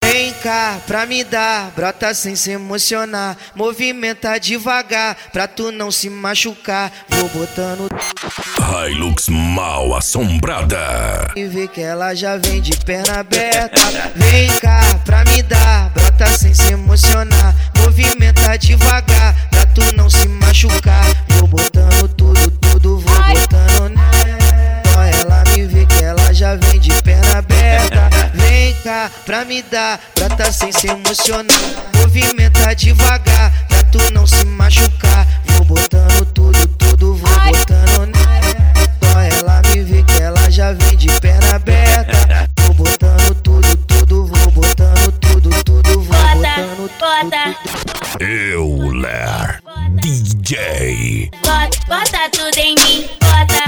Vem cá pra me dar, brota sem se emocionar. Movimenta devagar, pra tu não se machucar. Vou botando Hilux mal assombrada. e vê que ela já vem de perna aberta. Vem cá pra me dar, brota sem se emocionar. Movimenta devagar, pra tu não se machucar. Vou botando tudo, vou botando nela. Só ela me vê que ela já vem de perna aberta. Vem cá pra me dar, brota sem se emocionar. Movimenta devagar, pra tu não se machucar. Vou botando tudo, vou botando nela. Só ela me vê que ela já vem de perna aberta. Vou botando tudo, vou botando tudo, vou botando tudo. Euler DJ. Bota tudo em mim, bota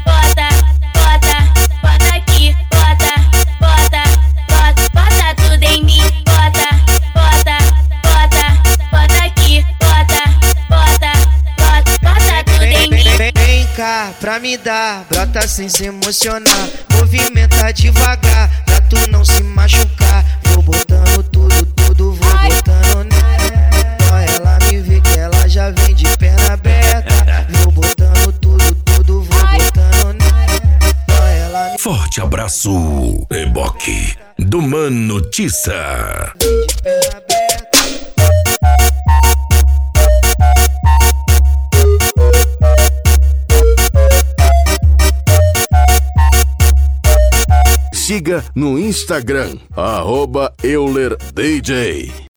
aqui, bota tudo em mim, bota aqui, bota tudo em mim. Vem cá pra me dar, brota sem se emocionar. Movimenta devagar, pra tu não se machucar. Vou botando tudo, vou botando nela. Só ela me vê que ela já vem de perna aberta. Vou botando tudo, vou botando nela. Só ela me Forte abraço, Eboque do Mano Tissa. vem de perna aberta. Siga no Instagram, @EulerDJ.